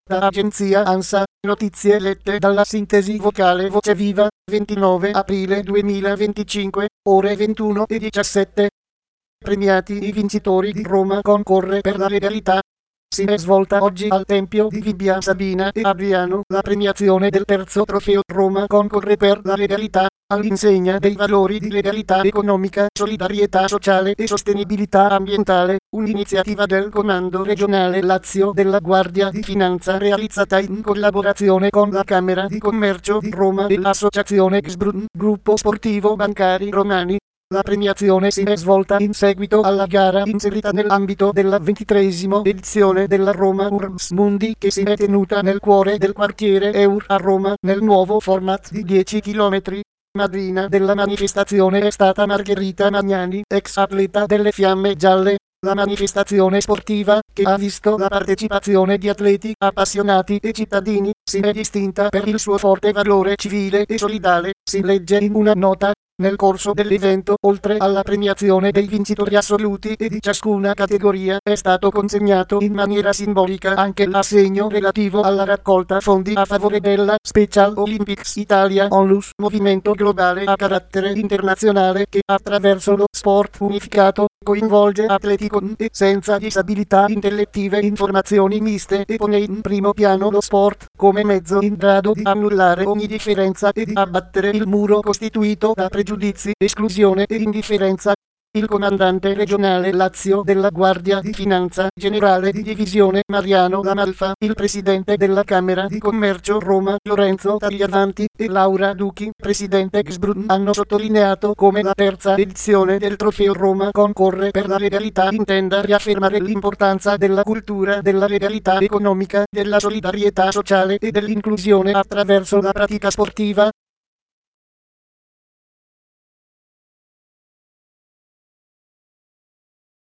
Da agenzia ANSA, notizie lette dalla sintesi vocale Voce Viva, 29 aprile 2025, ore 21:17. Premiati i vincitori di Roma concorre per la legalità. Si è svolta oggi al Tempio di Bibbia Sabina e Adriano la premiazione del terzo trofeo Roma concorre per la legalità, all'insegna dei valori di legalità economica, solidarietà sociale e sostenibilità ambientale, un'iniziativa del Comando Regionale Lazio della Guardia di Finanza realizzata in collaborazione con la Camera di Commercio di Roma e l'Associazione Xbrun, gruppo sportivo Bancari Romani. La premiazione si è svolta in seguito alla gara inserita nell'ambito della 23esima edizione della Roma Urbs Mundi che si è tenuta nel cuore del quartiere Eur a Roma nel nuovo format di 10 km. Madrina della manifestazione è stata Margherita Magnani, ex atleta delle Fiamme Gialle. La manifestazione sportiva, che ha visto la partecipazione di atleti, appassionati e cittadini, si è distinta per il suo forte valore civile e solidale, si legge in una nota. Nel corso dell'evento, oltre alla premiazione dei vincitori assoluti e di ciascuna categoria, è stato consegnato in maniera simbolica anche l'assegno relativo alla raccolta fondi a favore della Special Olympics Italia Onlus, movimento globale a carattere internazionale che, attraverso lo sport unificato, coinvolge atleti con e senza disabilità intellettive in formazioni miste e pone in primo piano lo sport come mezzo in grado di annullare ogni differenza e di abbattere il muro costituito da pregiudizi, esclusione e indifferenza. Il comandante regionale Lazio della Guardia di Finanza Generale di Divisione Mariano Lamalfa, il presidente della Camera di Commercio Roma Lorenzo Tagliavanti e Laura Duchi, presidente Xbrun, hanno sottolineato come la terza edizione del Trofeo Roma concorre per la legalità intenda riaffermare l'importanza della cultura della legalità economica, della solidarietà sociale e dell'inclusione attraverso la pratica sportiva,